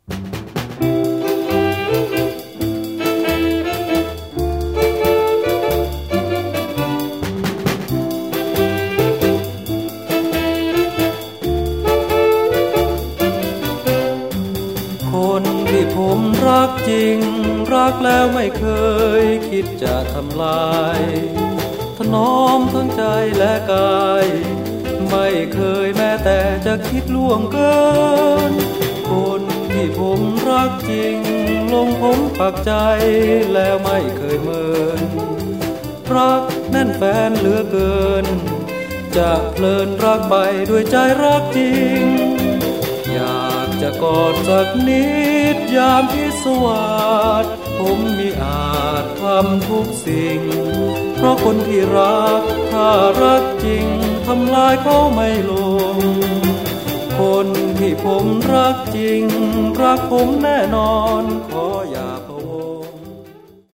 คนที่ผมรักจริงรักแล้วไม่เคยคิดจะทำลายถนอมทั้งใจและกายไม่เคยแม้แต่จะคิดล่วงเกินคนที่ผมรักจริงลงผมปักใจแล้วไม่เคยเมินรักแน่นแฟนเหลือเกินจะเพลินรักไปด้วยใจรักจริงอยากจะกอดสักนิดยามที่สวัสดผมมิอาจทำทุกสิ่งเพราะคนที่รักถ้ารักจริงทำลายเขาไม่ลงคนที่ผมรักจริงรักผมแน่นอนขออย่า